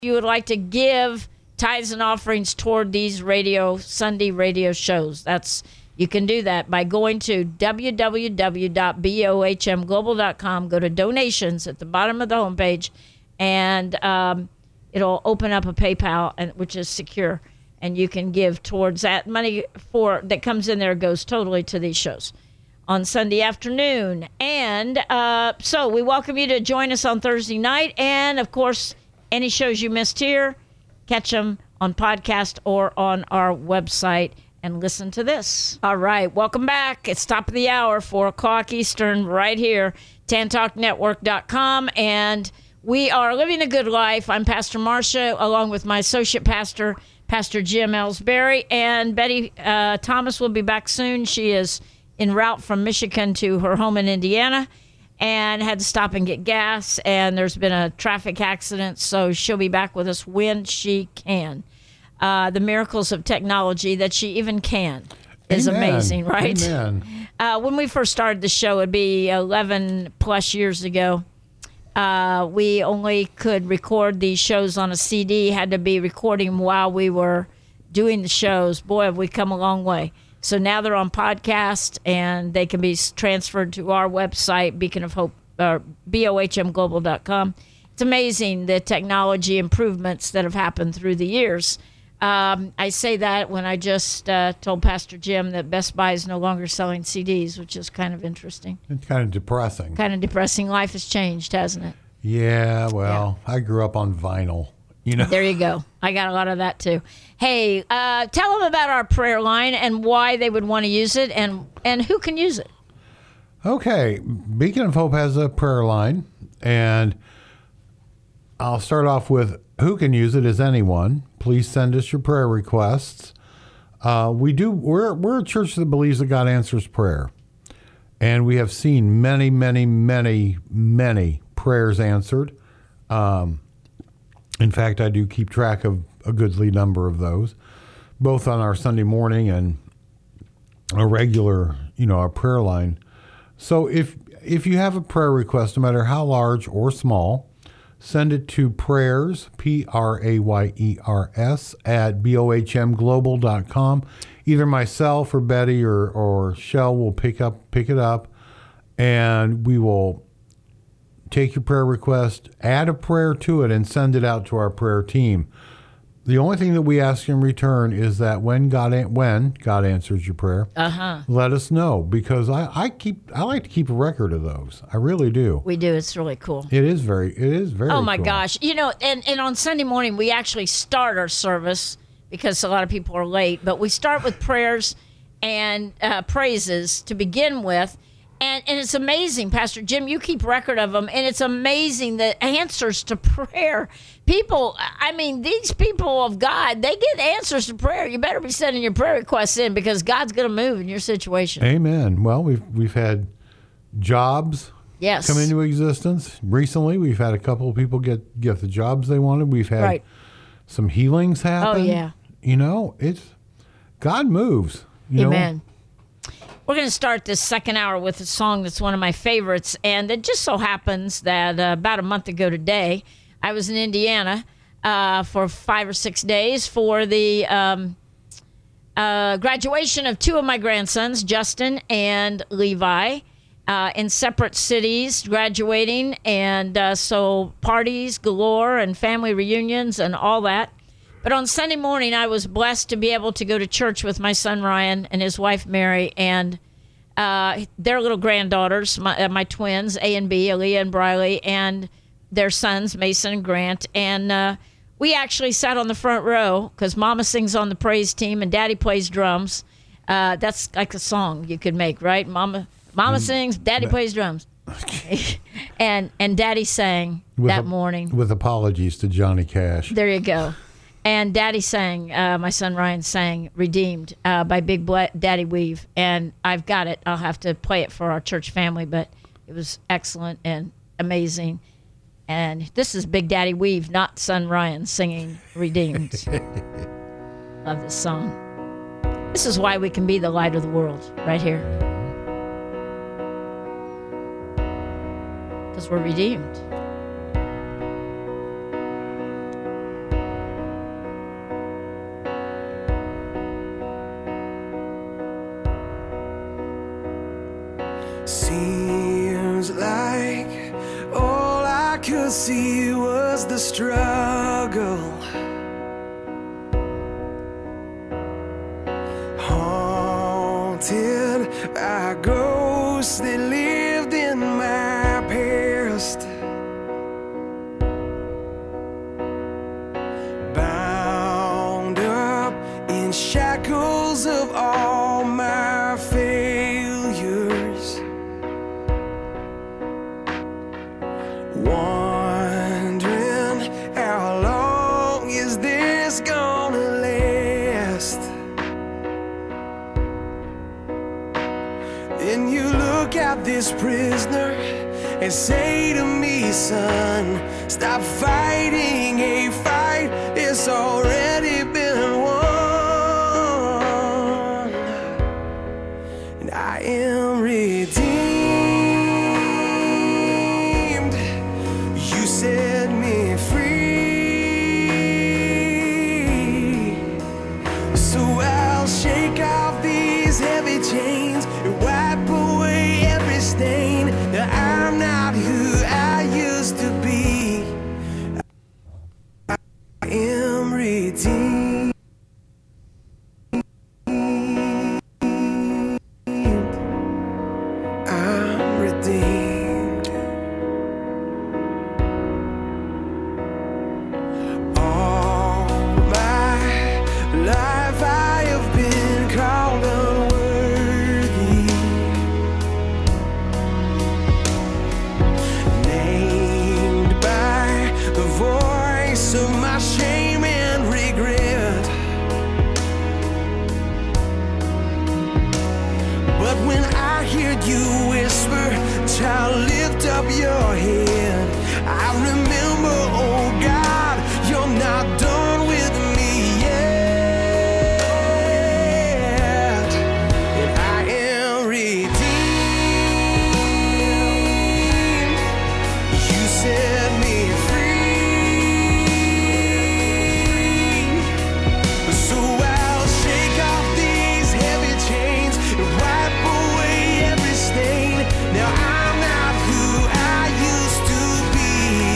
you would like to give tithes and offerings toward these Sunday radio shows, you can do that by going to www.bohmglobal.com. Go to donations at the bottom of the homepage, and it'll open up a PayPal, which is secure, and you can give towards that. Money that comes in there goes totally to these shows on Sunday afternoon. And so we welcome you to join us on Thursday night, and of course, any shows you missed here, catch them on podcast or on our website and listen to this. All right, welcome back. It's top of the hour, 4 o'clock Eastern, right here, tantalknetwork.com. And we are living a good life. I'm Pastor Marcia, along with my associate pastor, Pastor Jim Ellsbury. And Betty Thomas will be back soon. She is en route from Michigan to her home in Indiana, and had to stop and get gas, and there's been a traffic accident, so she'll be back with us when she can. The miracles of technology, that she even can, is amazing, right? Amen. When we first started the show, it'd be 11 plus years ago, we only could record these shows on a CD, had to be recording while we were doing the shows. Boy, have we come a long way. So now they're on podcast, and they can be transferred to our website, Beacon of Hope, or bohmglobal.com. It's amazing the technology improvements that have happened through the years. I say that when I just told Pastor Jim that Best Buy is no longer selling CDs, which is kind of interesting. It's kind of depressing. Life has changed, hasn't it? Yeah, well, I grew up on vinyl. There you go. I got a lot of that too. Hey, tell them about our prayer line and why they would want to use it, and who can use it. Okay, Beacon of Hope has a prayer line, and I'll start off with who can use it is anyone. Please send us your prayer requests. We're a church that believes that God answers prayer, and we have seen many, many, many, many prayers answered. In fact, I do keep track of a goodly number of those, both on our Sunday morning and a regular, our prayer line. So if you have a prayer request, no matter how large or small, send it to prayers, PRAYERS, at bohmglobal.com. Either myself or Betty or Shell will pick it up, and we will take your prayer request, add a prayer to it, and send it out to our prayer team. The only thing that we ask in return is that when God answers your prayer, let us know, because I like to keep a record of those. I really do. We do. It's really cool. It is very Oh my cool. gosh. And on Sunday morning, we actually start our service, because a lot of people are late, but we start with prayers and praises to begin with. And it's amazing, Pastor Jim, you keep record of them, and it's amazing the answers to prayer. These people of God, they get answers to prayer. You better be sending your prayer requests in, because God's going to move in your situation. Amen. Well, we've had jobs come into existence. Recently, we've had a couple of people get the jobs they wanted. We've had some healings happen. Oh, yeah. It's God moves. Amen. We're going to start this second hour with a song that's one of my favorites, and it just so happens that about a month ago today, I was in Indiana for 5 or 6 days for the graduation of 2 of my grandsons, Justin and Levi, in separate cities graduating, and so parties galore and family reunions and all that. But on Sunday morning, I was blessed to be able to go to church with my son Ryan and his wife Mary, and their little granddaughters, my twins, A and B, Aaliyah and Briley, and their sons, Mason and Grant. And we actually sat on the front row, because Mama sings on the praise team and Daddy plays drums. That's like a song you could make, right? Mama sings, Daddy plays drums. and Daddy sang that morning. With apologies to Johnny Cash. There you go. And Daddy sang, my son Ryan sang Redeemed by Big Daddy Weave. And I've got it. I'll have to play it for our church family, but it was excellent and amazing. And this is Big Daddy Weave, not son Ryan, singing Redeemed. Love this song. This is why we can be the light of the world, right here. Because we're redeemed. Seems like all I could see was the struggle. Haunted by ghosts that lived in my past. Bound up in shackles of all my failures. Wondering how long is this gonna last? Then you look at this prisoner and say to me, son, stop fighting a fight it's already been won. And I am redeemed. You set me free. So I'll shake off these heavy chains and wipe away every stain. Now I'm not who I used to be. I am redeemed. I'm redeemed. All my life I have been called unworthy, named by the voice of my shame and regret. But when I hear you whisper, child, lift up your head, I remember, oh God, you're not done with me yet. And I am redeemed. You set me free. So I'll shake off these heavy chains and wipe away every stain. Now I'm not who I used to be,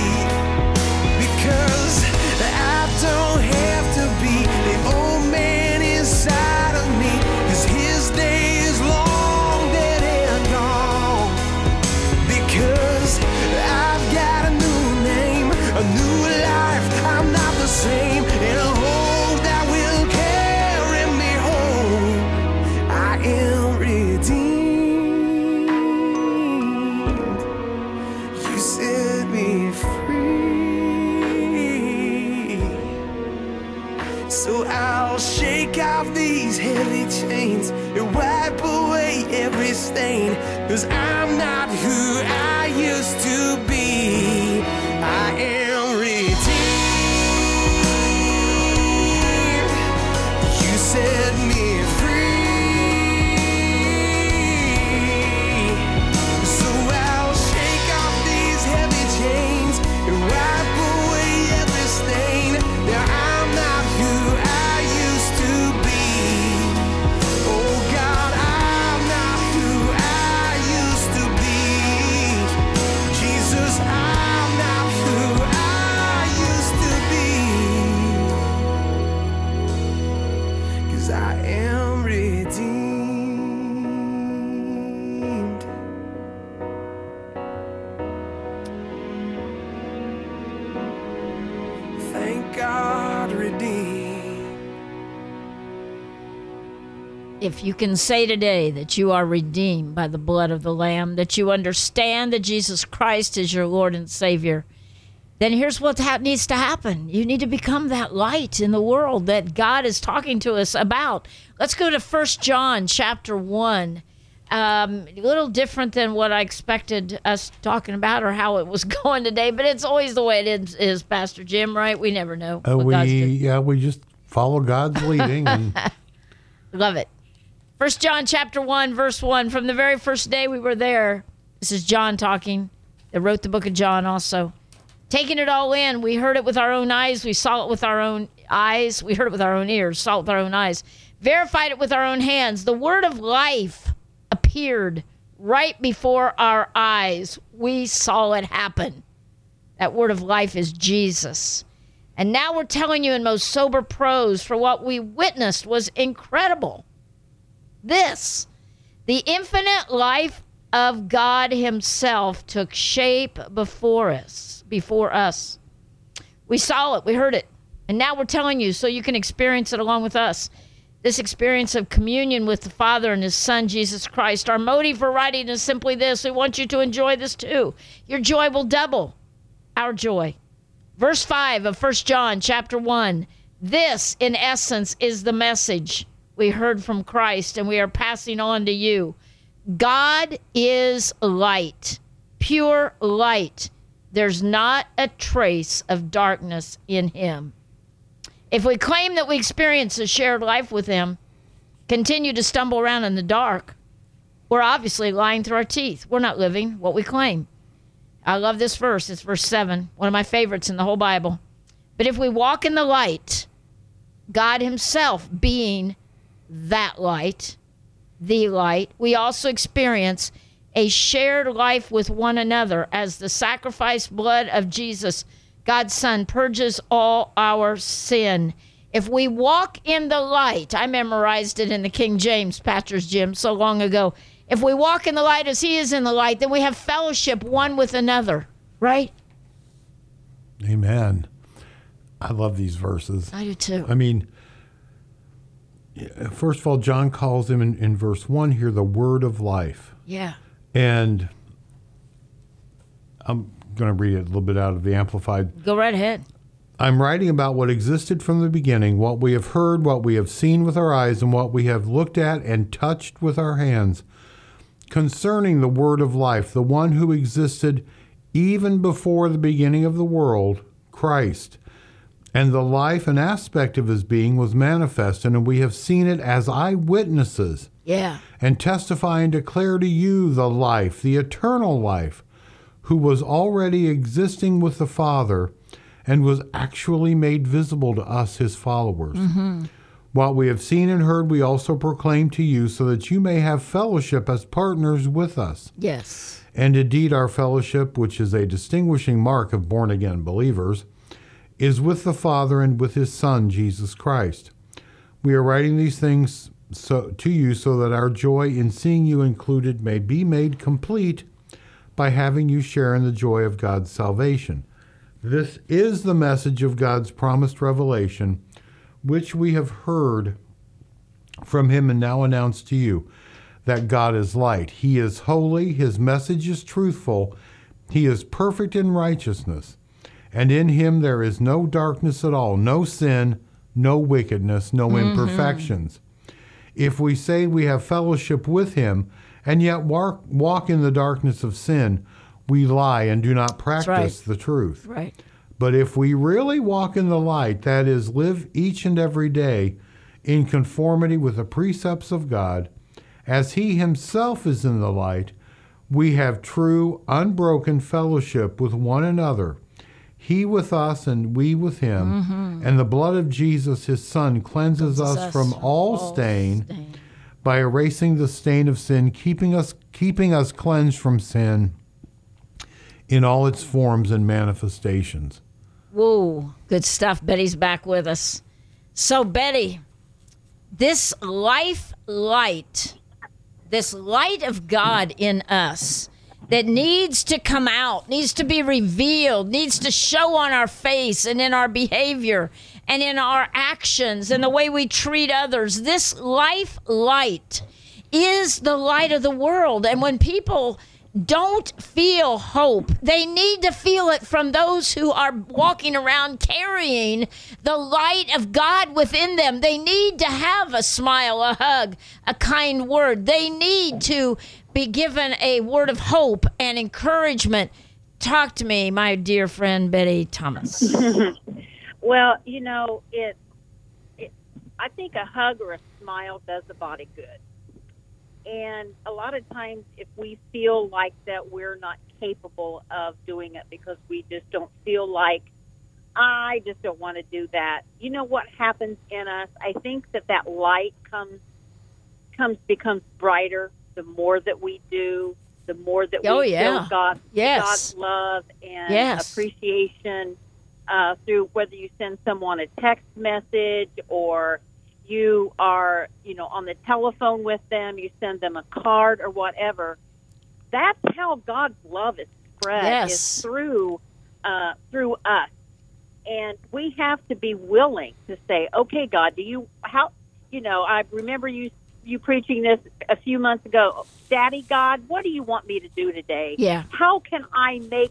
because I don't have to be the old man inside of me, 'cause his day is long dead and gone. Because I've got a new name, a new life, I'm not the same, and a hope that will carry me home. I am redeemed. You set me free. So I'll shake off these heavy chains and wipe away every stain, 'cause I'm not who I used to be. I am redeemed. You set me free. So I'll shake off these heavy chains and wipe away every stain. Now I'm not who I used to be. Oh God, I'm not who I used to be. Jesus, I'm not who I used to be. 'Cause I am redeemed. Thank God, redeemed. If you can say today that you are redeemed by the blood of the Lamb, that you understand that Jesus Christ is your Lord and Savior, then here's what needs to happen. You need to become that light in the world that God is talking to us about. Let's go to 1 John chapter 1. A little different than what I expected us talking about or how it was going today, but it's always the way it is, Pastor Jim, right? We never know what God's doing. We just follow God's leading. And Love it. 1 John chapter 1, verse 1. From the very first day we were there, this is John talking, that wrote the book of John also. Taking it all in, we heard it with our own eyes, we saw it with our own eyes, we heard it with our own ears, saw it with our own eyes, verified it with our own hands. The word of life appeared, right before our eyes. We saw it happen. That word of life is Jesus. And now we're telling you in most sober prose, for what we witnessed was incredible. This, the infinite life of God himself took shape before us. We saw it, we heard it, and now we're telling you so you can experience it along with us. This experience of communion with the Father and his Son, Jesus Christ. Our motive for writing is simply this. We want you to enjoy this too. Your joy will double our joy. Verse 5 of 1 John chapter 1. This, in essence, is the message we heard from Christ and we are passing on to you. God is light, pure light. There's not a trace of darkness in him. If we claim that we experience a shared life with him, continue to stumble around in the dark, we're obviously lying through our teeth. We're not living what we claim. I love this verse. It's verse 7, one of my favorites in the whole Bible. But if we walk in the light, God himself being that light, the light, we also experience a shared life with one another as the sacrificed blood of Jesus, God's Son, purges all our sin. If we walk in the light, I memorized it in the King James, Pastor's Gym, so long ago. If we walk in the light as he is in the light, then we have fellowship one with another, right? Amen. I love these verses. I do too. I mean, first of all, John calls him in verse 1 here the word of life. Yeah. And I'm going to read it a little bit out of the Amplified. Go right ahead. I'm writing about what existed from the beginning, what we have heard, what we have seen with our eyes, and what we have looked at and touched with our hands. Concerning the word of life, the one who existed even before the beginning of the world, Christ. And the life and aspect of his being was manifested, and we have seen it as eyewitnesses. Yeah. And testify and declare to you the life, the eternal life, who was already existing with the Father and was actually made visible to us, his followers. Mm-hmm. What we have seen and heard, we also proclaim to you, so that you may have fellowship as partners with us. Yes. And indeed, our fellowship, which is a distinguishing mark of born-again believers, is with the Father and with his Son, Jesus Christ. We are writing these things to you so that our joy in seeing you included may be made complete by having you share in the joy of God's salvation. This is the message of God's promised revelation, which we have heard from him and now announce to you, that God is light. He is holy. His message is truthful. He is perfect in righteousness. And in him there is no darkness at all, no sin, no wickedness, no imperfections. If we say we have fellowship with him and yet walk in the darkness of sin, we lie and do not practice the truth. Right. But if we really walk in the light, that is, live each and every day in conformity with the precepts of God, as he himself is in the light, we have true, unbroken fellowship with one another, he with us and we with him. Mm-hmm. And the blood of Jesus, his Son, cleanses us from all stain by erasing the stain of sin, keeping us cleansed from sin in all its forms and manifestations. Whoa, good stuff. Betty's back with us. So, Betty, this life light, this light of God in us that needs to come out, needs to be revealed, needs to show on our face and in our behavior and in our actions and the way we treat others. This life light is the light of the world. And when people don't feel hope, they need to feel it from those who are walking around carrying the light of God within them. They need to have a smile, a hug, a kind word. They need to be given a word of hope and encouragement. Talk to me, my dear friend Betty Thomas. Well, I think a hug or a smile does the body good. And a lot of times if we feel like that we're not capable of doing it because we just don't feel like, I just don't want to do that. You know what happens in us? I think that light becomes brighter the more that we do, the more that Oh, we yeah. feel God's Yes. love and Yes. appreciation through whether you send someone a text message or you are, on the telephone with them, you send them a card or whatever. That's how God's love is spread, Yes. is through us. And we have to be willing to say, okay, God, I remember you preaching this a few months ago. Daddy God, what do you want me to do today? Yeah. How can I make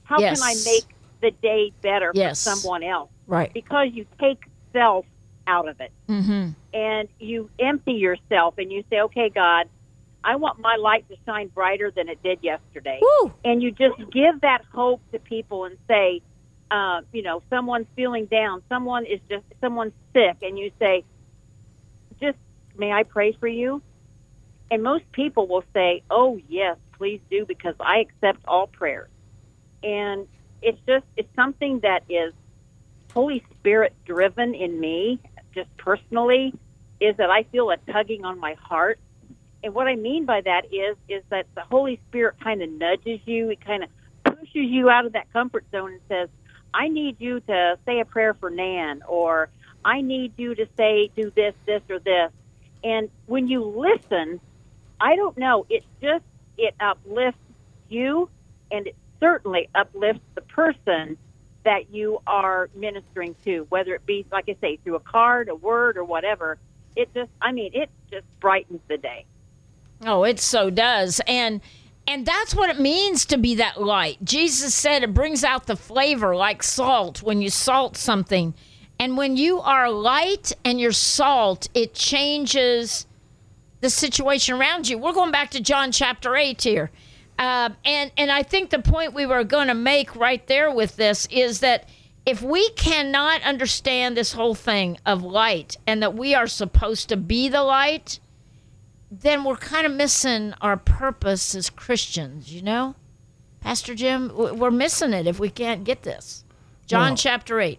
the day better Yes. for someone else? Right. Because you take self out of it Mm-hmm. and you empty yourself and you say, okay, God, I want my light to shine brighter than it did yesterday. Woo. And you just give that hope to people and say, someone's feeling down, someone's sick, and you say, just, may I pray for you? And most people will say, oh, yes, please do, because I accept all prayers. And it's something that is Holy Spirit driven in me, just personally, is that I feel a tugging on my heart. And what I mean by that is that the Holy Spirit kind of nudges you. It kind of pushes you out of that comfort zone and says, I need you to say a prayer for Nan, or I need you to do this, or this. And when you listen, I don't know, it uplifts you, and it certainly uplifts the person that you are ministering to, whether it be, like I say, through a card, a word, or whatever. It just brightens the day. Oh, it so does. And that's what it means to be that light. Jesus said it brings out the flavor like salt when you salt something. And when you are light and you're salt, it changes the situation around you. We're going back to John chapter 8 here. And I think the point we were going to make right there with this is that if we cannot understand this whole thing of light and that we are supposed to be the light, then we're kind of missing our purpose as Christians, Pastor Jim, we're missing it if we can't get this. John chapter 8.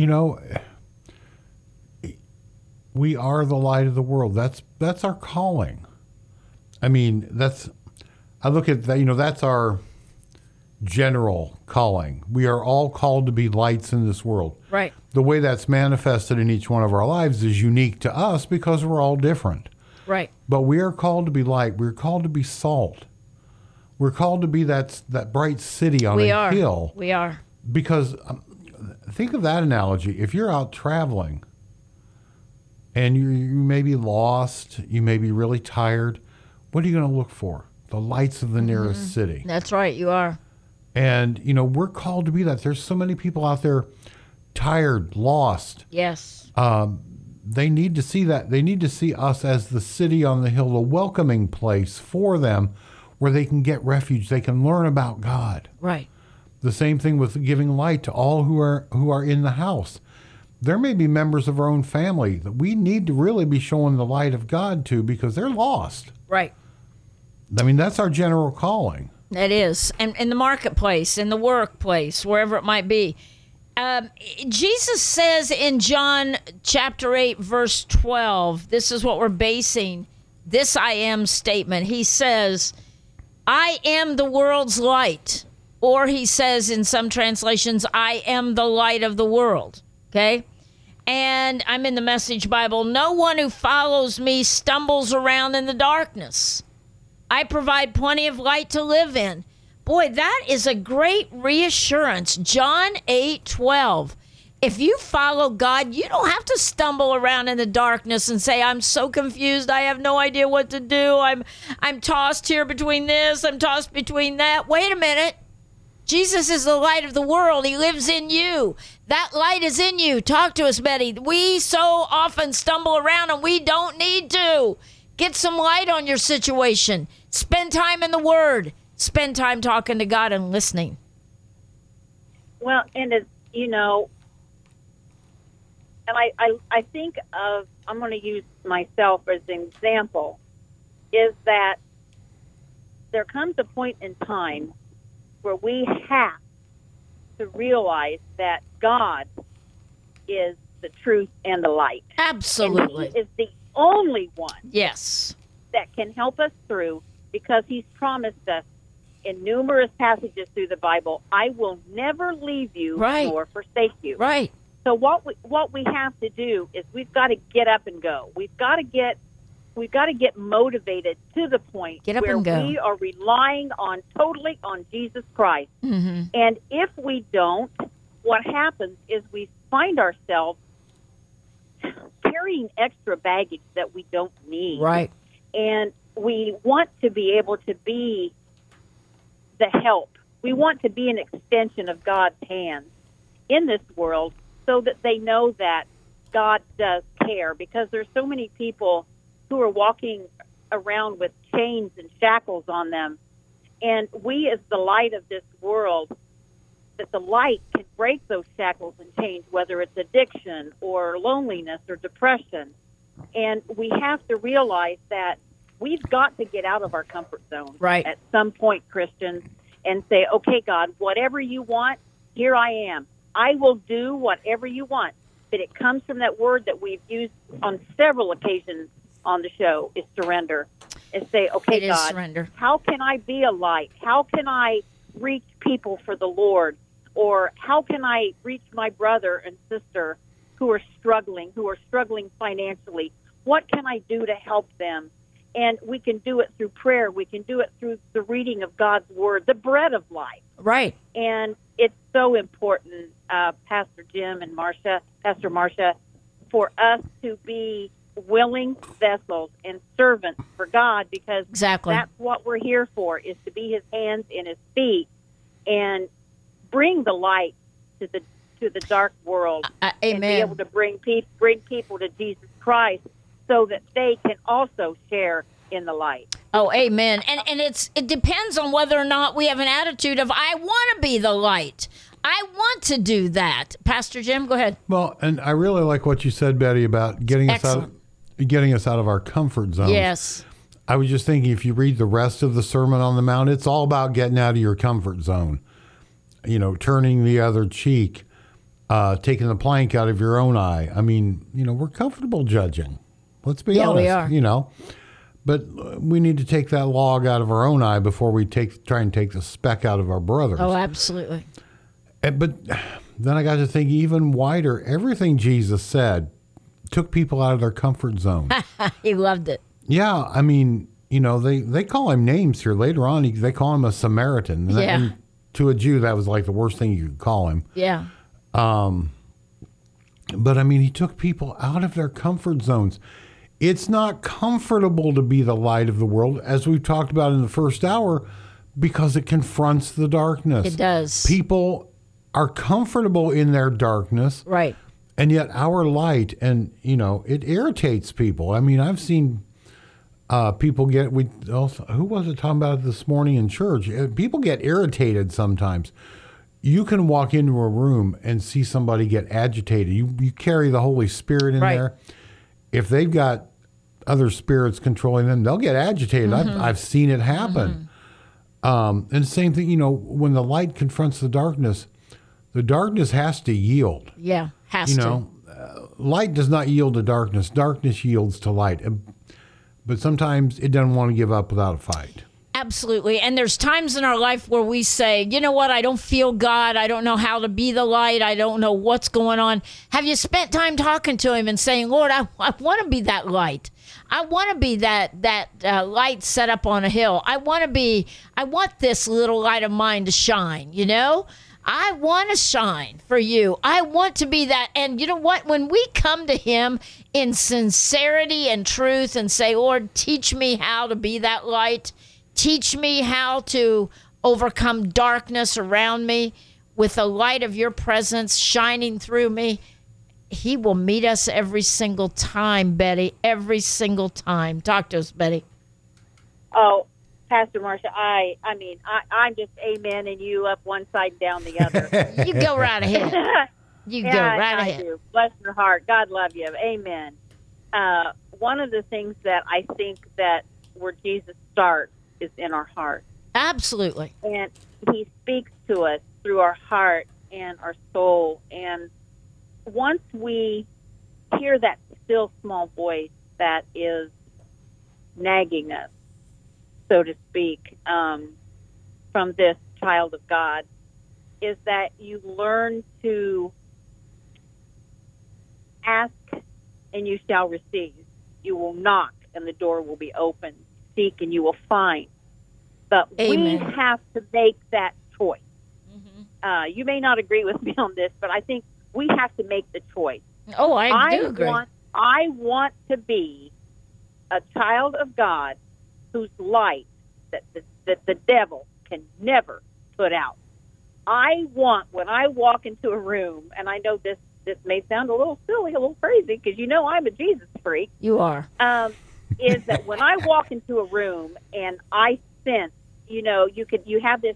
We are the light of the world. That's our calling. I mean, I look at that, that's our general calling. We are all called to be lights in this world. Right. The way that's manifested in each one of our lives is unique to us because we're all different. Right. But we are called to be light. We're called to be salt. We're called to be that bright city on a hill. We are. Because think of that analogy. If you're out traveling and you may be lost, you may be really tired, what are you going to look for? The lights of the nearest city. That's right, you are. And, we're called to be that. There's so many people out there tired, lost. Yes. They need to see that. They need to see us as the city on the hill, the welcoming place for them where they can get refuge. They can learn about God. Right. The same thing with giving light to all who are in the house. There may be members of our own family that we need to really be showing the light of God to because they're lost. Right. I mean, that's our general calling. It is. And in the marketplace, in the workplace, wherever it might be. Jesus says in John chapter 8, verse 12, this is what we're basing this I am statement. He says, I am the world's light. Or he says in some translations, I am the light of the world. Okay? And I'm in the Message Bible. No one who follows me stumbles around in the darkness. I provide plenty of light to live in. Boy, that is a great reassurance. John 8:12. If you follow God, you don't have to stumble around in the darkness and say, I'm so confused. I have no idea what to do. I'm tossed here between this. I'm tossed between that. Wait a minute. Jesus is the light of the world. He lives in you. That light is in you. Talk to us, Betty. We so often stumble around and we don't need to. Get some light on your situation. Spend time in the Word. Spend time talking to God and listening. Well, and it's, and I think of, I'm going to use myself as an example, is that there comes a point in time where we have to realize that God is the truth and the light. Absolutely. And He is the only one Yes. that can help us through because he's promised us in numerous passages through the Bible, I will never leave you Right. nor forsake you. Right. So what we have to do is we've got to get up and go. We've got to get motivated to the point Get up where and go. we are relying totally on Jesus Christ. Mm-hmm. And if we don't, what happens is we find ourselves carrying extra baggage that we don't need. Right. And we want to be able to be the help. We want to be an extension of God's hands in this world so that they know that God does care, because there's so many people who are walking around with chains and shackles on them. And we, as the light of this world, that the light can break those shackles and chains, whether it's addiction or loneliness or depression. And we have to realize that we've got to get out of our comfort zone Right. at some point, Christians, and say, okay, God, whatever you want, here I am. I will do whatever you want. But it comes from that word that we've used on several occasions on the show, is surrender. And say, okay, It is God, surrender. how can I be a light? How can I reach people for the Lord? Or how can I reach my brother and sister who are struggling financially? What can I do to help them? And we can do it through prayer. We can do it through the reading of God's Word, the bread of life. Right. And it's so important, Pastor Jim and Pastor Marcia, for us to be willing vessels and servants for God, because Exactly. that's what we're here for, is to be his hands and his feet and bring the light to the dark world. And be Amen. able to bring people to Jesus Christ so that they can also share in the light. Oh, amen. And it depends on whether or not we have an attitude of, I want to be the light. I want to do that. Pastor Jim, go ahead. Well, and I really like what you said, Betty, about getting us out of our comfort zone. Yes. I was just thinking, if you read the rest of the Sermon on the Mount, it's all about getting out of your comfort zone. You know, turning the other cheek, taking the plank out of your own eye. I mean, you know, we're comfortable judging. Let's be honest. we are. You know, but we need to take that log out of our own eye before we try and take the speck out of our brother's. Oh, absolutely. But then I got to think even wider. Everything Jesus said took people out of their comfort zone. He loved it. Yeah, I mean, you know, they call him names here later on. They call him a Samaritan. And Yeah. and to a Jew, that was like the worst thing you could call him. Yeah. But I mean, he took people out of their comfort zones. It's not comfortable to be the light of the world, as we've talked about in the first hour, because it confronts the darkness. It does. People are comfortable in their darkness. Right. And yet our light, and, you know, it irritates people. I mean, I've seen people who was it talking about it this morning in church? People get irritated sometimes. You can walk into a room and see somebody get agitated. You carry the Holy Spirit in Right. there. If they've got other spirits controlling them, they'll get agitated. Mm-hmm. I've seen it happen. And same thing, you know, when the light confronts the darkness has to yield. Yeah. Has You to. know, light does not yield to darkness. Darkness yields to light. But sometimes it doesn't want to give up without a fight. Absolutely. And there's times in our life where we say, you know what, I don't feel God. I don't know how to be the light. I don't know what's going on. Have you spent time talking to him and saying, Lord, I want to be that light. I want to be that light set up on a hill. I want this little light of mine to shine, you know? I want to shine for you. I want to be that. And you know what? When we come to him in sincerity and truth and say, Lord, teach me how to be that light. Teach me how to overcome darkness around me with the light of your presence shining through me. He will meet us every single time, Betty, every single time. Talk to us, Betty. Oh, Pastor Marcia, I'm just amening you up one side and down the other. You go right ahead. You go right I ahead. do. Bless your heart. God love you. Amen. One of the things that I think that where Jesus starts is in our heart. Absolutely. And he speaks to us through our heart and our soul. And once we hear that still small voice that is nagging us, so to speak, from this child of God, is that you learn to ask and you shall receive. You will knock and the door will be opened. Seek and you will find. But Amen. we have to make that choice. You may not agree with me on this, but I think we have to make the choice. Oh, I do agree. I want to be a child of God whose light that the devil can never put out. I want, when I walk into a room, and I know this may sound a little silly, a little crazy, because you know I'm a Jesus freak. You are. Is that when I walk into a room and I sense, you have this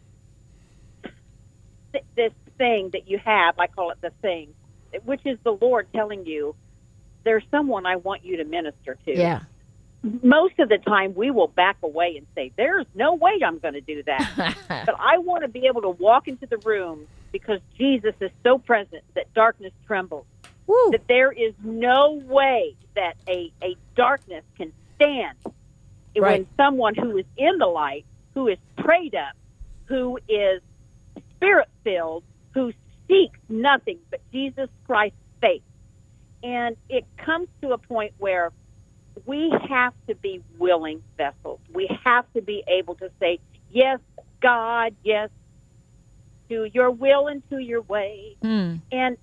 thing that you have, I call it the thing, which is the Lord telling you, there's someone I want you to minister to. Yeah. Most of the time we will back away and say, there's no way I'm going to do that. But I want to be able to walk into the room because Jesus is so present that darkness trembles. Woo. That there is no way that a darkness can stand Right. when someone who is in the light, who is prayed up, who is spirit-filled, who seeks nothing but Jesus Christ's face. And it comes to a point where we have to be willing vessels. We have to be able to say, yes, God, yes, to your will and to your way. Mm. And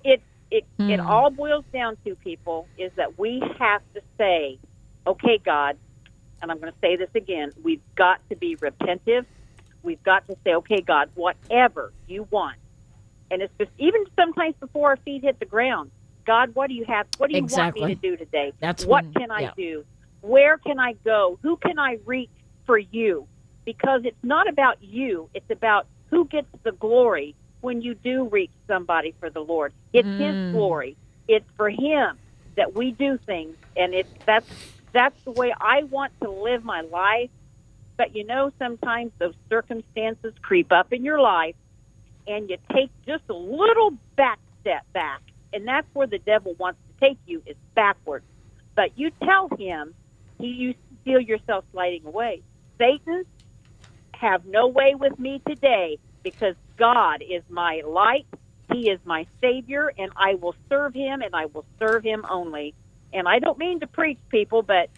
it all boils down to, people, is that we have to say, okay, God, and I'm going to say this again, we've got to be repentive. We've got to say, okay, God, whatever you want. And it's just, even sometimes before our feet hit the ground, God, what do you have? What do you Exactly. want me to do today? That's what when- can I yeah. do? Where can I go? Who can I reach for you? Because it's not about you. It's about who gets the glory when you do reach somebody for the Lord. It's His glory. It's for Him that we do things, and that's the way I want to live my life. But sometimes those circumstances creep up in your life, and you take just a little back step back, and that's where the devil wants to take you, is backwards. But you tell him, you feel yourself sliding away. Satan, have no way with me today, because God is my light. He is my Savior, and I will serve Him, and I will serve Him only. And I don't mean to preach, people, but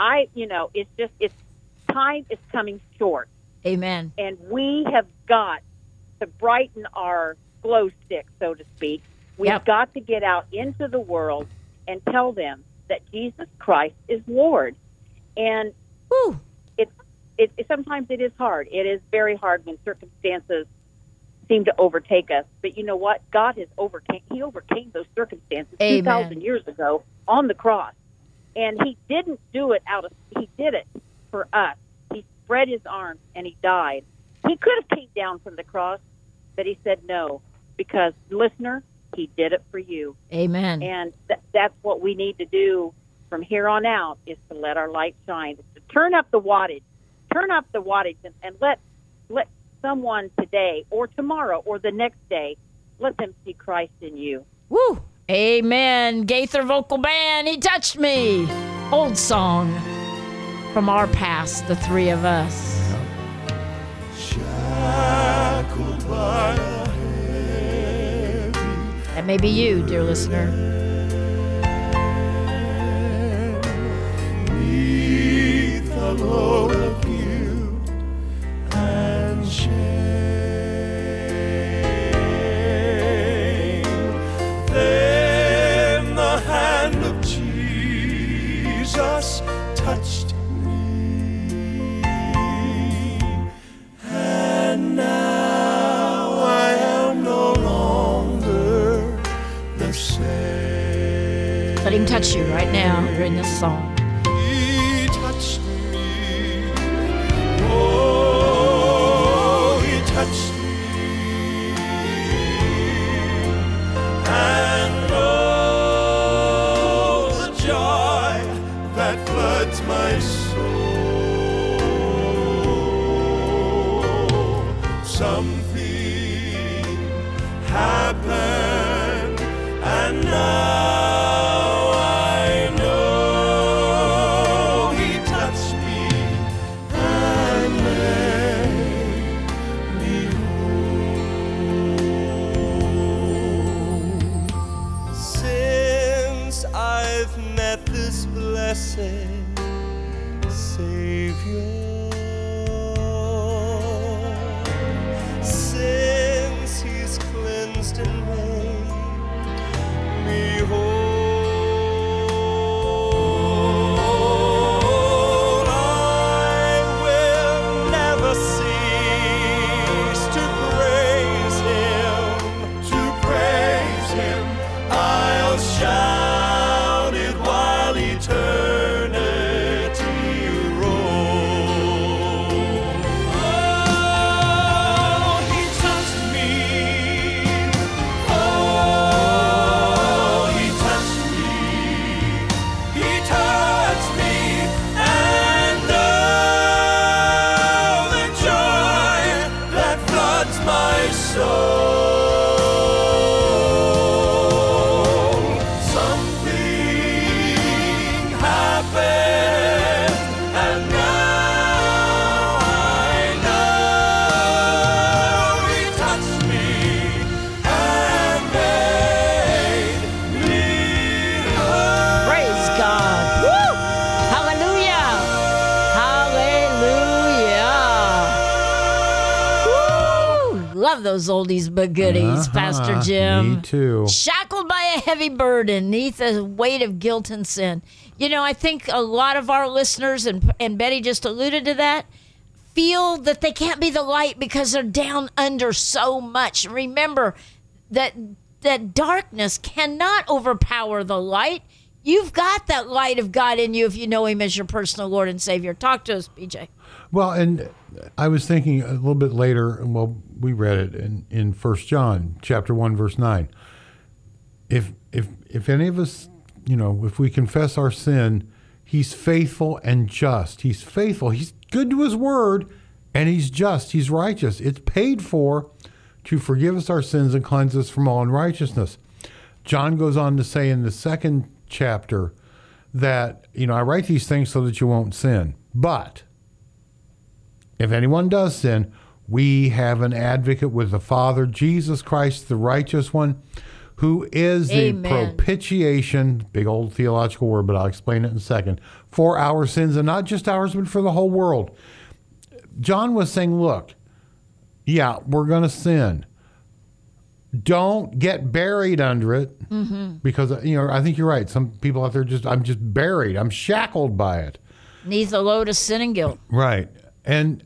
it's time is coming short. Amen. And we have got to brighten our glow stick, so to speak. We've Yep. got to get out into the world and tell them that Jesus Christ is Lord. And Woo. sometimes it is hard. It is very hard when circumstances seem to overtake us. But you know what? God has overcame those circumstances Amen. 2,000 years ago on the cross. And He didn't do it He did it for us. He spread His arms and He died. He could have came down from the cross, but He said no, because, listener, He did it for you. Amen. And that's what we need to do from here on out, is to let our light shine, to turn up the wattage, and let someone today or tomorrow or the next day, let them see Christ in you. Woo. Amen. Gaither Vocal Band, He Touched Me. Old song from our past, the three of us. Shackled by a heavy That may be you, dear listener. beneath the load of guilt and shame. Then the hand of Jesus touched me, and now I am no longer the same. Let Him touch you right now during this song. He touched me. Oh, He touched me. And oh, the joy that floods my soul. Something happened, and now I know He touched me, I've met this blessed Savior. Since He's cleansed and made me whole, I will never cease to praise Him. To praise Him, I'll shout it while eternity rolls. Oh, He touched me. Oh, He touched me. He touched me, and oh, the joy that floods my soul. Something happened, and now I know He touched me and made me whole. Praise God. Woo! Hallelujah. Hallelujah. Woo! Love those oldies but goodies, Pastor Jim. Me too. Shackled by a heavy burden, neath the weight of guilt and sin. You know, I think a lot of our listeners, and Betty just alluded to that, feel that they can't be the light because they're down under so much. Remember that darkness cannot overpower the light. You've got that light of God in you if you know Him as your personal Lord and Savior. Talk to us, PJ. Well, and I was thinking a little bit later, well, we read it in 1 John chapter 1, verse 9. If any of us, you know, if we confess our sin, He's faithful and just. He's faithful. He's good to His word, and He's just. He's righteous. It's paid for to forgive us our sins and cleanse us from all unrighteousness. John goes on to say in the second chapter that, you know, I write these things so that you won't sin. But if anyone does sin, we have an advocate with the Father, Jesus Christ, the righteous one, who is the Amen. propitiation, big old theological word, but I'll explain it in a second, for our sins, and not just ours, but for the whole world. John was saying, look, yeah, we're going to sin. Don't get buried under it, because, you know, I think you're right. Some people out there I'm just buried. I'm shackled by it. Neath the load of sin and guilt. Right. And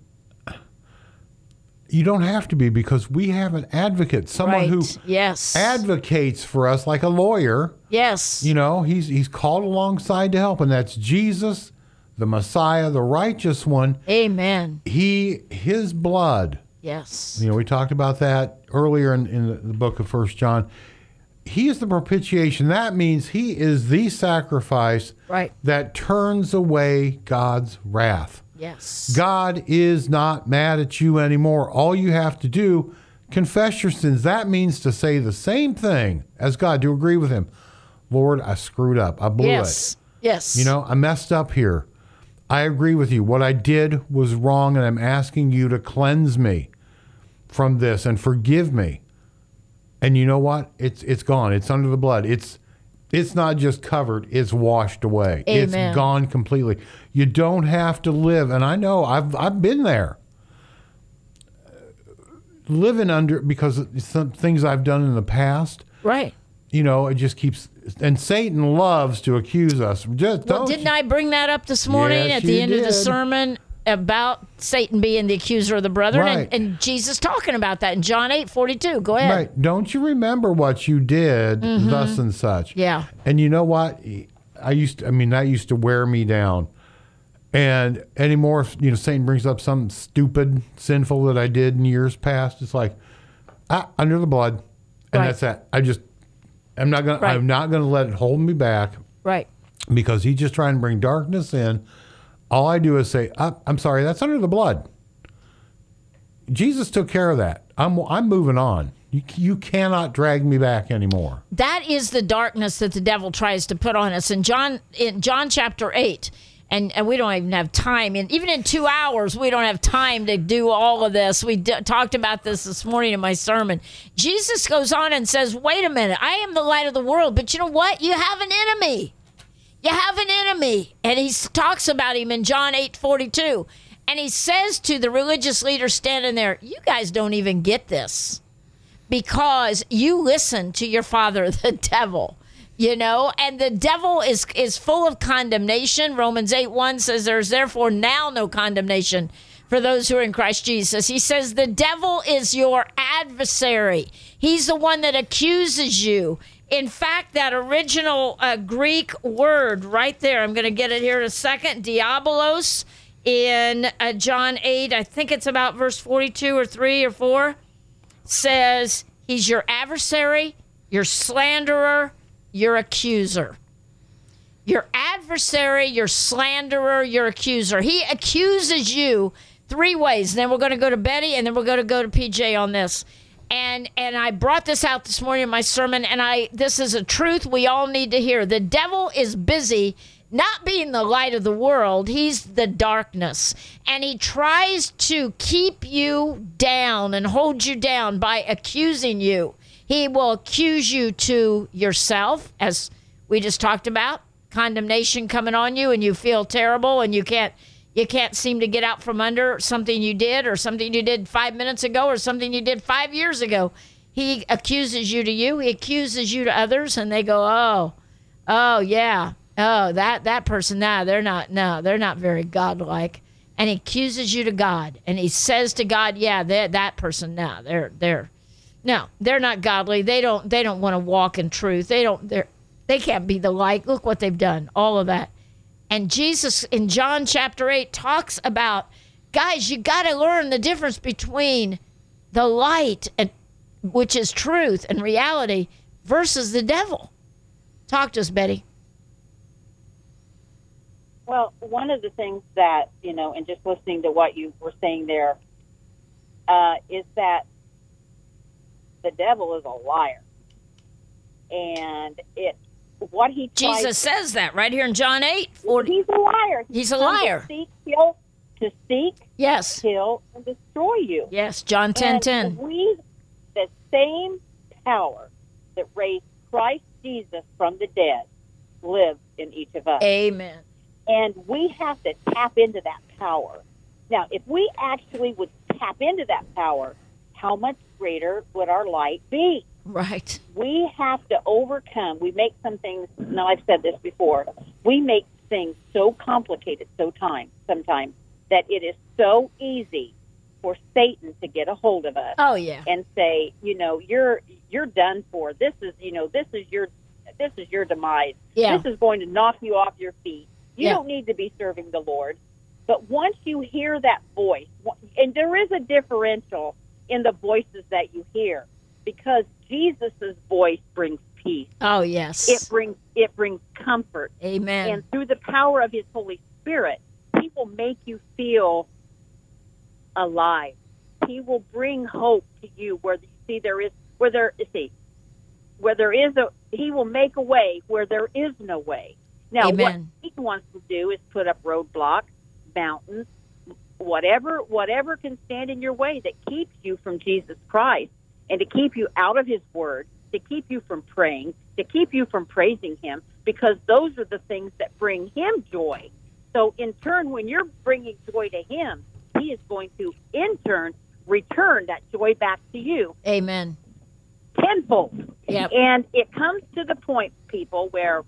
you don't have to be, because we have an advocate, someone who Yes. advocates for us like a lawyer. Yes. You know, he's called alongside to help, and that's Jesus, the Messiah, the righteous one. Amen. His blood. Yes. You know, we talked about that earlier in the book of 1 John. He is the propitiation. That means He is the sacrifice Right. that turns away God's wrath. Yes. God is not mad at you anymore. All you have to do, confess your sins. That means to say the same thing as God, to agree with Him. Lord, I screwed up. I blew Yes. it. Yes. You know, I messed up here. I agree with you. What I did was wrong, and I'm asking you to cleanse me from this and forgive me. And you know what? It's gone. It's under the blood. It's not just covered. It's washed away. Amen. It's gone completely. You don't have to live. And I know I've been there. Living under, because of some things I've done in the past. Right. You know, it just keeps, and Satan loves to accuse us. Just Well, don't. didn't I bring that up this morning Yes, at the you end of the did. sermon about Satan being the accuser of the brethren? Right. And Jesus talking about that in John 8:42. Go ahead. Right. Don't you remember what you did, thus and such? Yeah. And you know what? That used to wear me down. And anymore, if, you know, Satan brings up something stupid, sinful that I did in years past, it's like, under the blood. And Right. that's that. I'm not Right. gonna let it hold me back, Right. because he's just trying to bring darkness in. All I do is say, I'm sorry, that's under the blood. Jesus took care of that. I'm moving on. You cannot drag me back anymore. That is the darkness that the devil tries to put on us. In John chapter 8, and we don't even have time. And even in 2 hours, we don't have time to do all of this. We talked about this morning in my sermon. Jesus goes on and says, wait a minute, I am the light of the world. But you know what? You have an enemy. You have an enemy. And he talks about him in John 8:42. And he says to the religious leader standing there, you guys don't even get this because you listen to your father, the devil. And the devil is full of condemnation. Romans 8:1 says there's therefore now no condemnation for those who are in Christ Jesus. He says the devil is your adversary. He's the one that accuses you. In fact, that original Greek word right there, I'm going to get it here in a second, diabolos, in John 8, I think it's about verse 42 or 3 or 4, says he's your adversary, your slanderer, your accuser. Your adversary, your slanderer, your accuser. He accuses you 3 ways. And then we're going to go to Betty, and then we're going to go to PJ on this. And I brought this out this morning in my sermon, and this is a truth we all need to hear. The devil is busy not being the light of the world. He's the darkness. And he tries to keep you down and hold you down by accusing you. He will accuse you to yourself, as we just talked about, condemnation coming on you, and you feel terrible, and you can't seem to get out from under something you did, or something you did 5 minutes ago, or something you did 5 years ago. He accuses you to you. He accuses you to others, and they go, oh yeah, oh that person, they're not very godlike. And he accuses you to God, and he says to God, yeah, that person, they're not godly. They don't want to walk in truth. They can't be the light. Look what they've done. All of that. And Jesus in John chapter 8 talks about, guys, you got to learn the difference between the light, which is truth and reality, versus the devil. Talk to us, Betty. Well, one of the things that, and just listening to what you were saying there, is that the devil is a liar. And what he tries, Jesus says that right here in John 8. He's a liar. He's a liar. To seek, yes, kill, and destroy you. Yes, John 10:10. The same power that raised Christ Jesus from the dead lives in each of us. Amen. And we have to tap into that power. Now, if we actually would tap into that power, how much greater would our light be? Right. We have to overcome. We make some things, now I've said this before, we make things so complicated sometimes that it is so easy for Satan to get a hold of us. Oh, yeah. And say, you're done for. This is your demise. Yeah. This is going to knock you off your feet. You Yeah. don't need to be serving the Lord. But once you hear that voice, and there is a differential in the voices that you hear, because Jesus' voice brings peace. Oh, yes. It brings comfort. Amen. And through the power of his Holy Spirit, he will make you feel alive. He will bring hope to you he will make a way where there is no way. Now, Amen. what he wants to do is put up roadblocks, mountains, whatever can stand in your way that keeps you from Jesus Christ, and to keep you out of his word, to keep you from praying, to keep you from praising him, because those are the things that bring him joy. So in turn, when you're bringing joy to him, he is going to, in turn, return that joy back to you. Amen. Tenfold. Yep. And it comes to the point, people, where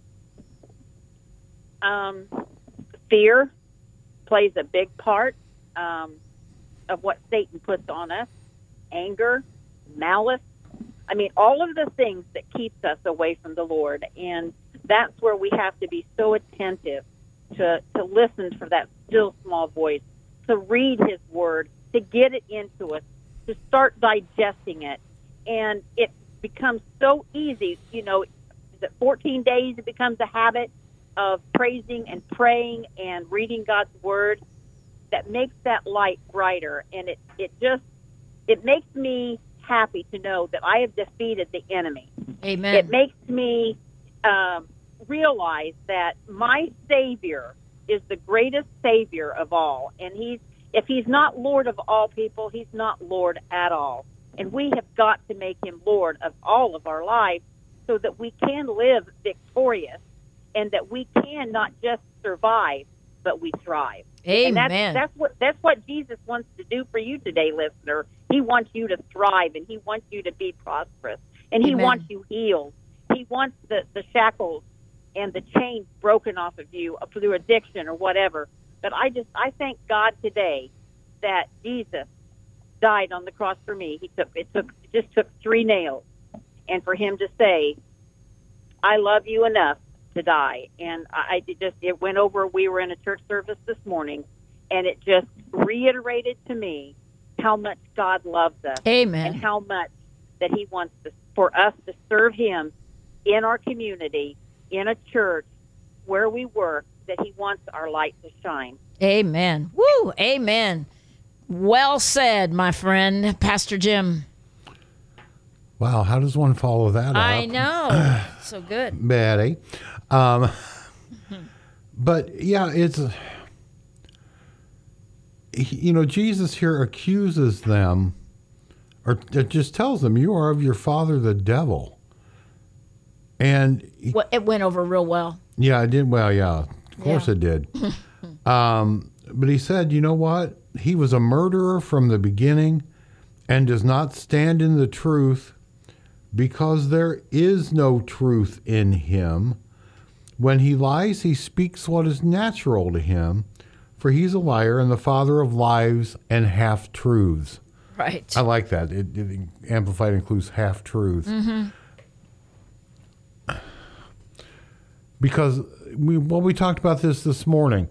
fear plays a big part of what Satan puts on us. Anger, malice. I mean, all of the things that keeps us away from the Lord. And that's where we have to be so attentive to listen for that still small voice, to read his word, to get it into us, to start digesting it. And it becomes so easy, that 14 days it becomes a habit of praising and praying and reading God's word that makes that light brighter. And it makes me happy to know that I have defeated the enemy. Amen. It makes me realize that my Savior is the greatest Savior of all. And if he's not Lord of all people, he's not Lord at all. And we have got to make him Lord of all of our lives so that we can live victorious and that we can not just survive, but we thrive. Amen. And that's what Jesus wants to do for you today, listener. He wants you to thrive, and he wants you to be prosperous, and he Amen. wants you healed. He wants the shackles and the chains broken off of you through addiction or whatever. But I thank God today that Jesus died on the cross for me. It just took 3 nails, and for him to say, "I love you enough to die." And it went over. We were in a church service this morning, and it just reiterated to me how much God loves us. Amen. And how much that he wants for us to serve him in our community, in a church where we work, that he wants our light to shine. Amen. Woo! Amen. Well said, my friend, Pastor Jim. Wow, how does one follow that up? I know. So good. Betty. But yeah, it's, Jesus here accuses them, or it just tells them, you are of your father, the devil. And Well, it went over real well. yeah, it did. Well, yeah, of course Yeah. it did. But he said, you know what? He was a murderer from the beginning and does not stand in the truth because there is no truth in him. When he lies, he speaks what is natural to him, for he's a liar and the father of lies and half-truths. Right. I like that. It Amplified includes half-truths. Mm-hmm. Because we talked about this morning.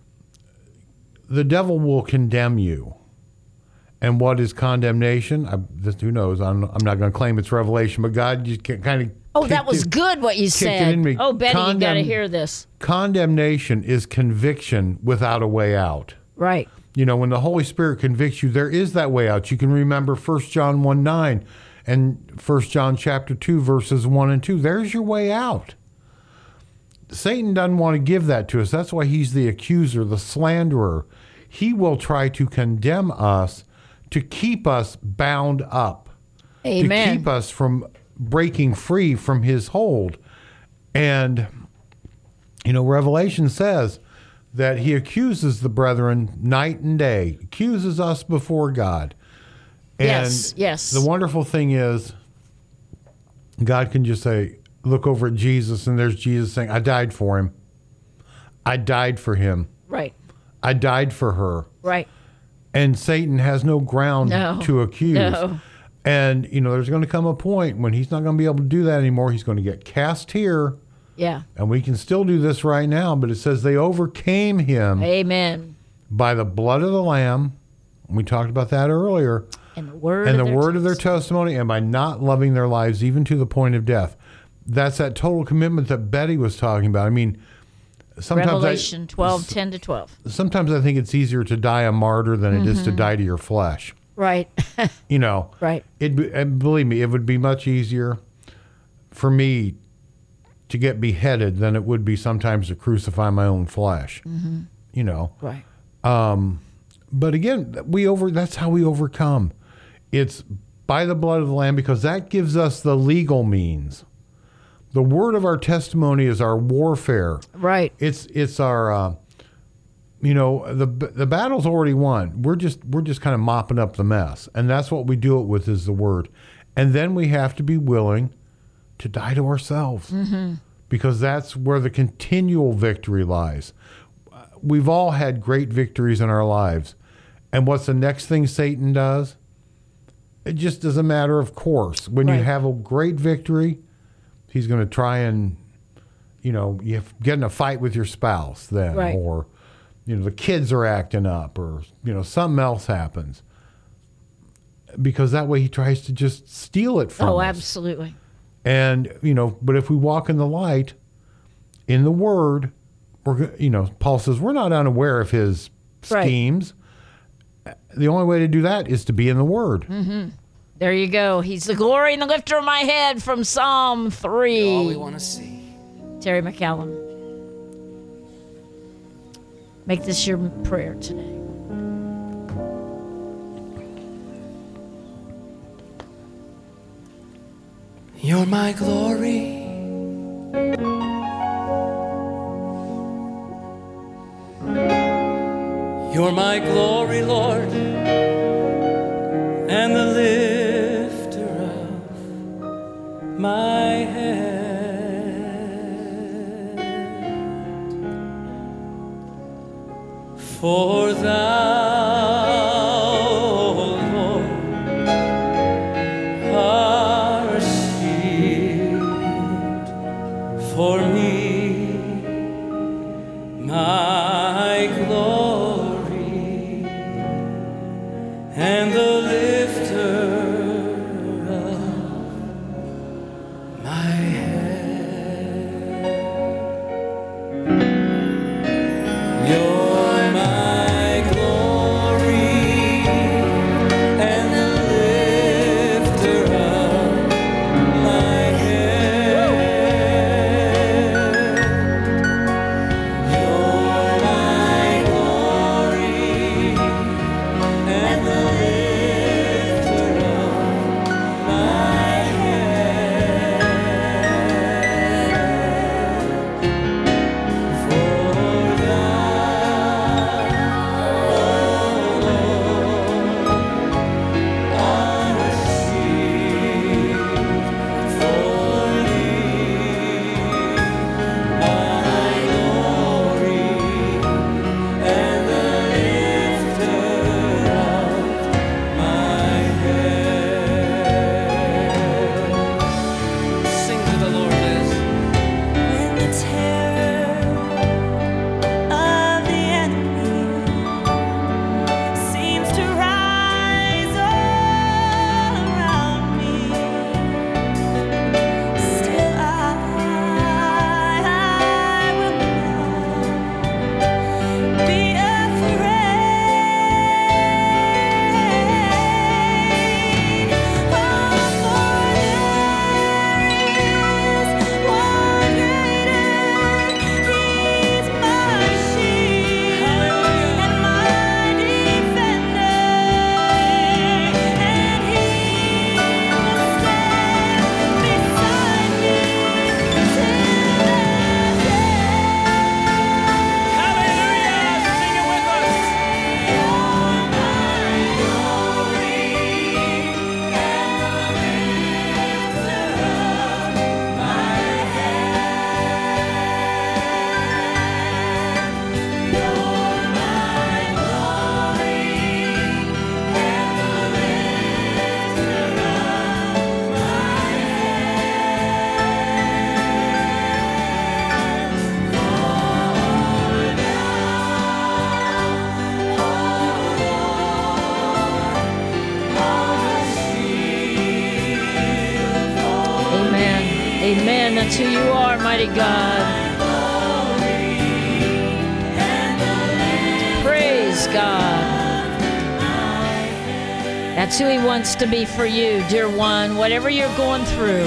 The devil will condemn you. And what is condemnation? Who knows? I'm not going to claim it's revelation, but God just kind of... Oh, that was good what you kicked it said. in me. Oh, Betty, you got to hear this. Condemnation is conviction without a way out. Right. When the Holy Spirit convicts you, there is that way out. You can remember 1 John 1:9 and 1 John chapter 2, verses 1 and 2. There's your way out. Satan doesn't want to give that to us. That's why he's the accuser, the slanderer. He will try to condemn us to keep us bound up, Amen. to keep us from breaking free from his hold. And, Revelation says that he accuses the brethren night and day, accuses us before God. And Yes. the wonderful thing is, God can just say, look over at Jesus, and there's Jesus saying, I died for him. I died for him. Right. I died for her. Right. And Satan has no ground to accuse. No. And, there's going to come a point when he's not going to be able to do that anymore. He's going to get cast here. Yeah. And we can still do this right now, but it says they overcame him Amen. by the blood of the Lamb. We talked about that earlier. And the word Of their testimony, and by not loving their lives even to the point of death. That's that total commitment that Betty was talking about. I mean, sometimes Revelation 12:10-12. Sometimes I think it's easier to die a martyr than it is to die to your flesh. Right. Right. And believe me, it would be much easier for me to get beheaded than it would be sometimes to crucify my own flesh. Right. But again, that's how we overcome. It's by the blood of the Lamb, because that gives us the legal means. The word of our testimony is our warfare. Right. It's our, the battle's already won. We're just kind of mopping up the mess, and that's what we do it with, is the word. And then we have to be willing to die to ourselves, because that's where the continual victory lies. We've all had great victories in our lives, and what's the next thing Satan does? It just is a matter of course. When you have a great victory, he's going to try and, you get in a fight with your spouse then, Right. or, the kids are acting up, or, something else happens. Because that way he tries to just steal it from us. Oh, absolutely. And, but if we walk in the light, in the Word, Paul says we're not unaware of his schemes. The only way to do that is to be in the Word. Mm-hmm. There you go. He's the glory and the lifter of my head from Psalm 3. All we want to see. Terry McCallum. Make this your prayer today. You're my glory. You're my glory, Lord, and the lifter of my head. For thou, Lord, art a shield for me, my glory, and the lifter of my head. You're my glory, and the lifter of my head. You're my glory, and the lifter of my head. For sing to the Lord, Liz. When the terror of the enemy seems to rise all around me, still I will not be afraid. Oh, for there is one greater. He's my shield and my defender, and He will stand beside me till the Hallelujah! Sing it with us. Amen. Amen. That's who you are, mighty God. Praise God. That's who He wants to be for you, dear one. Whatever you're going through,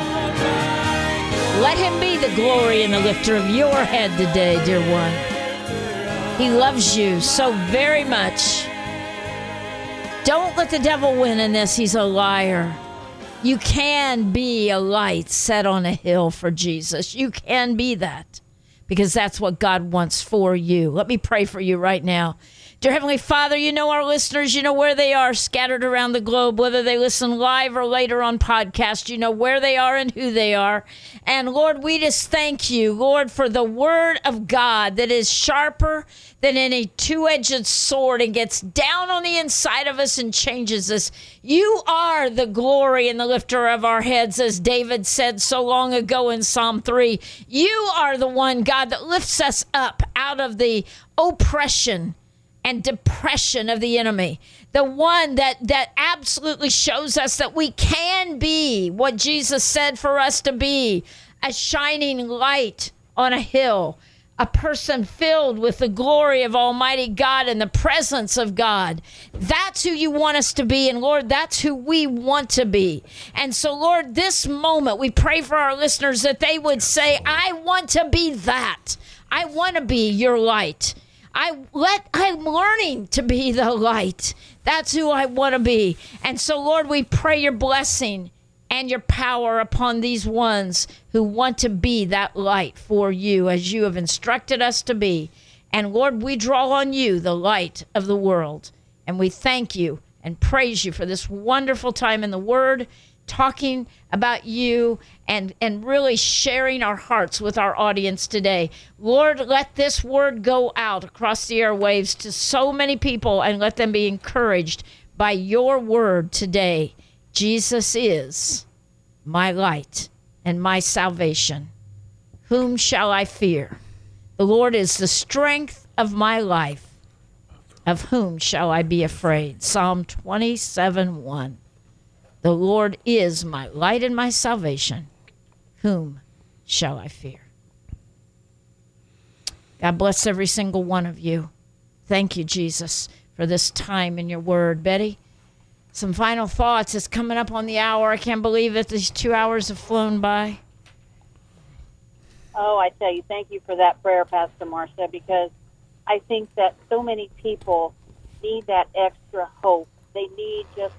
let Him be the glory and the lifter of your head today, dear one. He loves you so very much. Don't let the devil win in this. He's a liar. You can be a light set on a hill for Jesus. You can be that because that's what God wants for you. Let me pray for you right now. Dear Heavenly Father, you know our listeners, you know where they are scattered around the globe, whether they listen live or later on podcast, you know where they are and who they are. And Lord, we just thank you, Lord, for the word of God that is sharper than any two-edged sword and gets down on the inside of us and changes us. You are the glory and the lifter of our heads, as David said so long ago in Psalm 3. You are the one, God, that lifts us up out of the oppression and depression of the enemy. The one that absolutely shows us that we can be what Jesus said for us to be, a shining light on a hill, a person filled with the glory of Almighty God and the presence of God. That's who you want us to be. And Lord, that's who we want to be. And so, Lord, this moment, we pray for our listeners that they would say, I want to be that. I want to be your light. I'm learning to be the light. That's who I want to be. And so, Lord, we pray your blessing and your power upon these ones who want to be that light for you as you have instructed us to be. And Lord, we draw on you, the light of the world. And we thank you and praise you for this wonderful time in the Word, talking about you and really sharing our hearts with our audience today. Lord, let this word go out across the airwaves to so many people and let them be encouraged by your word today. Jesus is my light and my salvation. Whom shall I fear? The Lord is the strength of my life. Of whom shall I be afraid? Psalm 27:1. The Lord is my light and my salvation. Whom shall I fear? God bless every single one of you. Thank you, Jesus, for this time in your word. Betty, some final thoughts. It's coming up on the hour. I can't believe it. These 2 hours have flown by. Oh, I tell you, thank you for that prayer, Pastor Marcia, because I think that so many people need that extra hope. They need just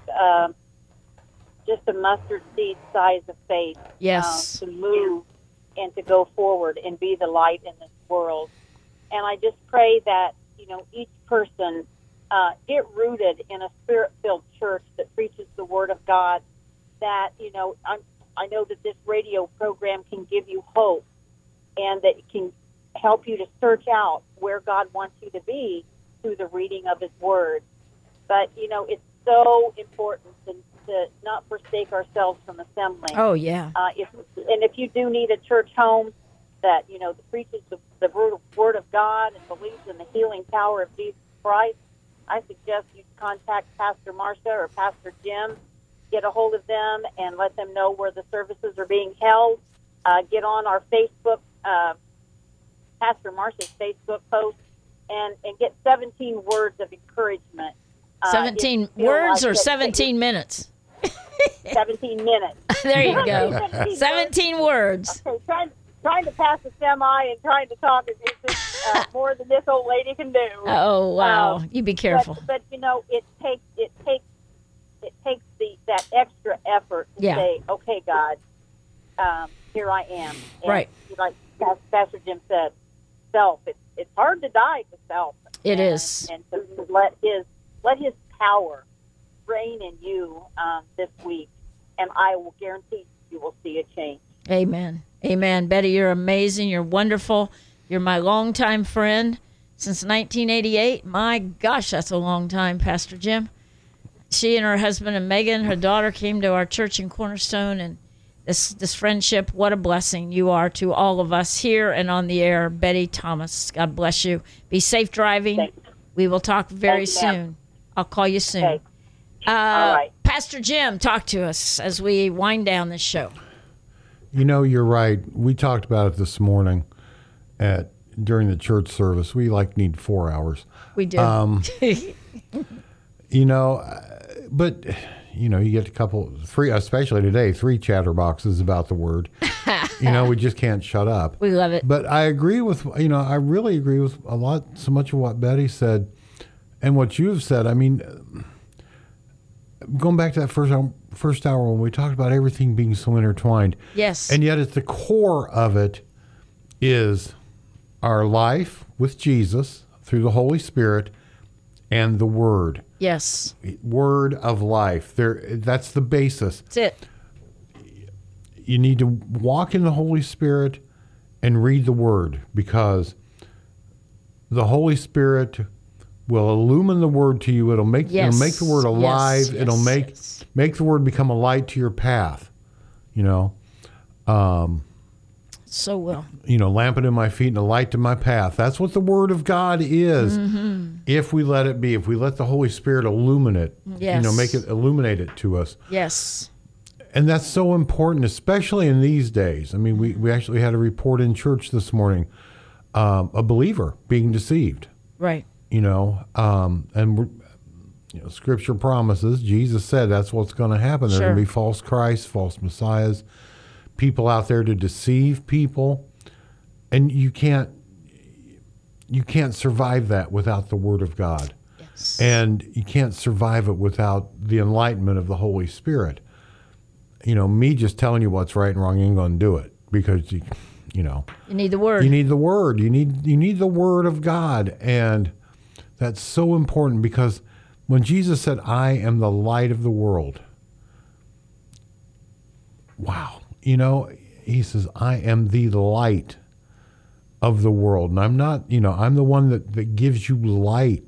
a mustard seed size of faith Yes. to move and to go forward and be the light in this world. And I just pray that, each person get rooted in a spirit-filled church that preaches the Word of God, that, I know that this radio program can give you hope and that it can help you to search out where God wants you to be through the reading of His Word. But, it's so important to not forsake ourselves from assembling. Oh, yeah. If you do need a church home that, that preaches the Word of God and believes in the healing power of Jesus Christ, I suggest you contact Pastor Marcia or Pastor Jim, get a hold of them and let them know where the services are being held. Get on our Facebook, Pastor Marcia's Facebook post, and get 17 words of encouragement. 17 if you feel words like or it- 17 minutes? 17 minutes. There you go. 17 words. Okay, trying to pass a semi and trying to talk is just more than this old lady can do. Oh, wow. You be careful. But it takes that extra effort to Yeah. say, okay, God, here I am. And Right. Like Pastor Jim said, self. It's hard to die to self. It is. And to let His power reign in you this week, and I will guarantee you will see a change. Amen. Amen. Betty, you're amazing. You're wonderful. You're my longtime friend since 1988. My gosh, that's a long time, Pastor Jim. She and her husband and Megan, her daughter, came to our church in Cornerstone, and this friendship, what a blessing you are to all of us here and on the air. Betty Thomas, God bless you. Be safe driving. Thanks. We will talk very Thank you, ma'am. soon. I'll call you soon. Okay. All right. Pastor Jim, talk to us as we wind down this show. You're right. We talked about it this morning during the church service. We need 4 hours. We do. But you get a couple, three, especially today, 3 chatterboxes about the word. We just can't shut up. We love it. But I agree with, I really agree with so much of what Betty said and what you have said. I mean, going back to that first hour when we talked about everything being so intertwined. Yes. And yet at the core of it is our life with Jesus through the Holy Spirit and the Word. Yes. Word of life. That's the basis. That's it. You need to walk in the Holy Spirit and read the Word, because the Holy Spirit will illumine the Word to you. It'll make Yes. it'll make the Word alive. Yes. It'll Yes. make the Word become a light to your path. So will. Lamp in my feet and a light to my path. That's what the Word of God is. Mm-hmm. If we let it be, if we let the Holy Spirit illuminate, Yes. make it illuminate it to us. Yes. And that's so important, especially in these days. I mean, we actually had a report in church this morning, a believer being deceived. Right. Scripture promises, Jesus said that's what's going to happen. There are going to be false Christs, false messiahs, people out there to deceive people. And you can't survive that without the Word of God. Yes. And you can't survive it without the enlightenment of the Holy Spirit. Me just telling you what's right and wrong ain't going to do it, because You need the word. You need the word. You need the word of God, and that's so important because when Jesus said, "I am the light of the world," wow, he says, "I am the light of the world," and I'm not, I'm the one that gives you light.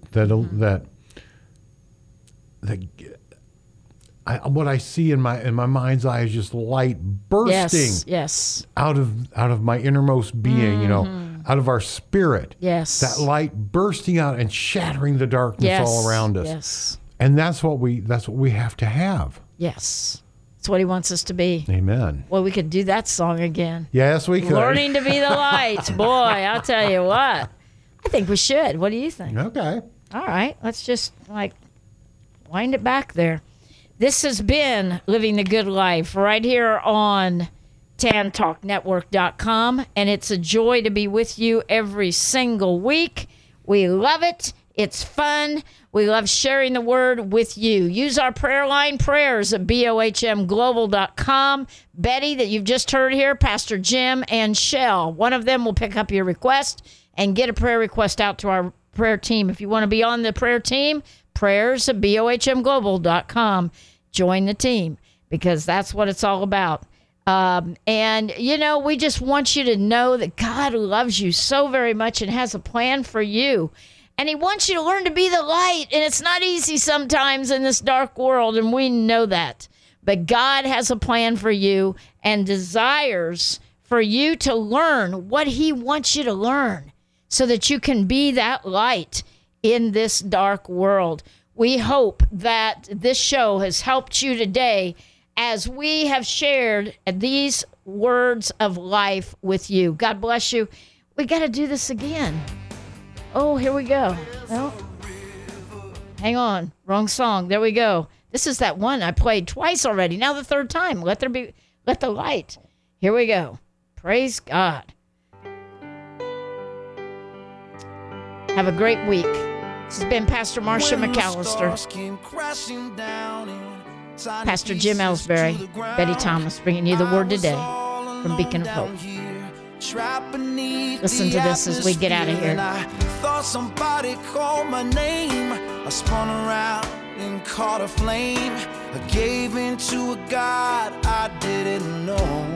What I see in my mind's eye is just light bursting Yes. out of my innermost being, out of our spirit. Yes. That light bursting out and shattering the darkness all around us. Yes. And that's what we have to have. Yes. That's what he wants us to be. Amen. Well, we could do that song again. Yes, we could. Learning to be the light. Boy, I'll tell you what. I think we should. What do you think? Okay. All right. Let's just wind it back there. This has been Living the Good Life right here on TanTalkNetwork.com, and it's a joy to be with you every single week. We love it. It's fun. We love sharing the word with you. Use our prayer line prayers at bohmglobal.com. Betty, that you've just heard here, Pastor Jim, and Shell. One of them will pick up your request and get a prayer request out to our prayer team. If you want to be on the prayer team, prayers at bohmglobal.com. Join the team because that's what it's all about. And we just want you to know that God loves you so very much and has a plan for you. And he wants you to learn to be the light. And it's not easy sometimes in this dark world, and we know that. But God has a plan for you and desires for you to learn what he wants you to learn so that you can be that light in this dark world. We hope that this show has helped you today as we have shared these words of life with you. God bless you. We got to do this again. Oh, here we go. Well, hang on. Wrong song. There we go. This is that one I played twice already. Now the third time. Let the light. Here we go. Praise God. Have a great week. This has been Pastor Marcia McAllister, Pastor Jim Ellsbury, Betty Thomas, bringing you the word today from Beacon of Hope. Listen to this as we get out of here. I thought somebody called my name. I spun around and caught a flame. I gave in to a God I didn't know.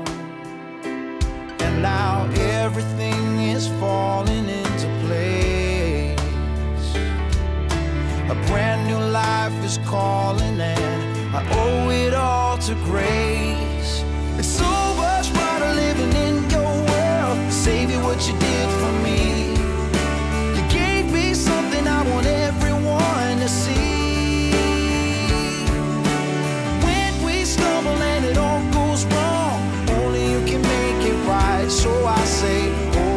And now everything is falling into place. A brand new life is calling and I owe it all to grace. It's so much brighter living in your world. Savior, what you did for me. You gave me something I want everyone to see. When we stumble and it all goes wrong, only you can make it right. So I say,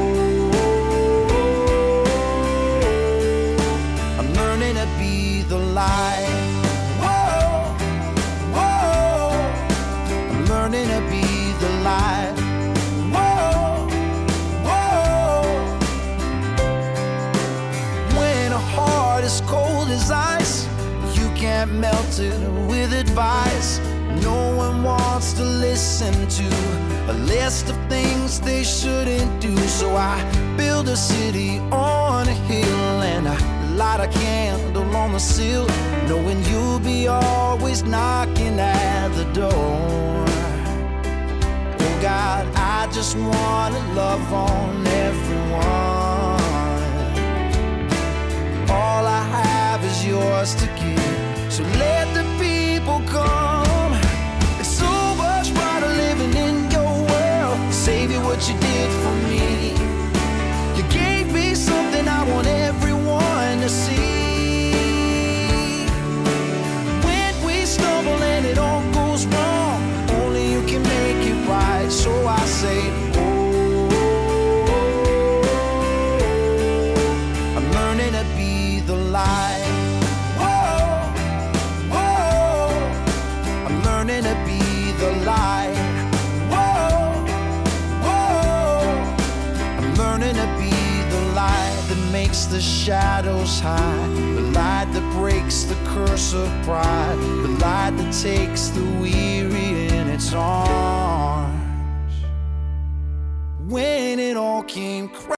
I'm learning to be the light. Whoa, whoa, I'm learning to be the light. Whoa, whoa. When a heart is cold as ice, you can't melt it with advice. No one wants to listen to a list of things they shouldn't do. So I build a city on a hill and I light a candle on the sill, knowing you'll be always knocking at the door. Oh God, I just want to love on everyone. All I have is yours to give, so let the people come. It's so much brighter living in your world. Savior, what you did for me. You gave me something I want everyone to see. When we stumble and it all goes wrong, only you can make it right. So I say, I'm learning to be the light. Whoa, whoa, I'm learning to be the light. Whoa, whoa, I'm learning to be the light that makes the shadows hide, the light that breaks the curse of pride, the light that takes the weary in its arms. walking.